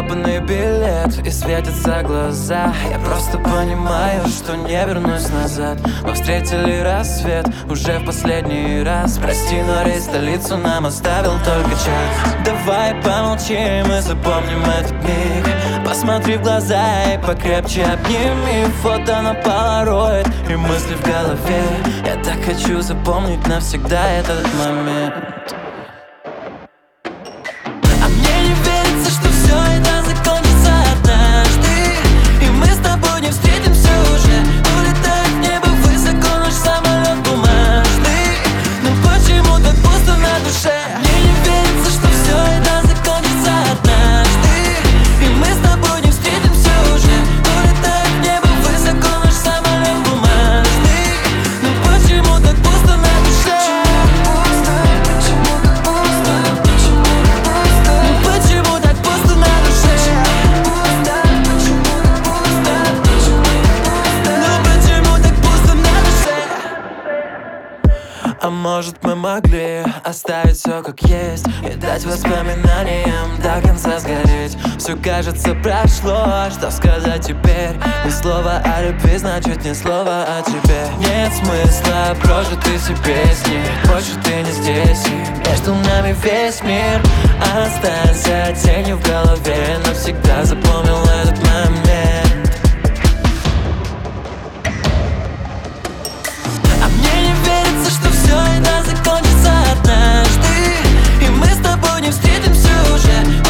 долбанный билет и светятся глаза. Я просто понимаю, что не вернусь назад. Мы встретили рассвет уже в последний раз. Прости, но рейс в столицу нам оставил только час. Давай помолчим и запомним этот миг. Посмотри в глаза и покрепче обними. Фото на полароид и мысли в голове. Я так хочу запомнить навсегда этот момент. А мне не верится, что все это закончится однажды, и мы с тобой не встретимся уже. Улетает в небо высоко наш самолет бумажный. Но почему так пусто на душе? Мне не верится, что все это закончится однажды, и мы с тобой не встретимся уже. Улетает в небо высоко наш самолет бумажный. Но почему так пусто на душе? Почему так пусто? Почему так пусто на душе? Ну почему так пусто на душе? А может мы могли оставить все как есть и дать воспоминаниям до конца сгореть? Все кажется прошло, что сказать теперь? Ни слова о любви, значит ни слова о тебе. Нет смысла прожитые все песни, больше ты не здесь, и между нами весь мир. Останься тенью в голове, навсегда запомнил этот момент. А мне не верится, что все это закончится однажды, и мы с тобой не встретимся уже.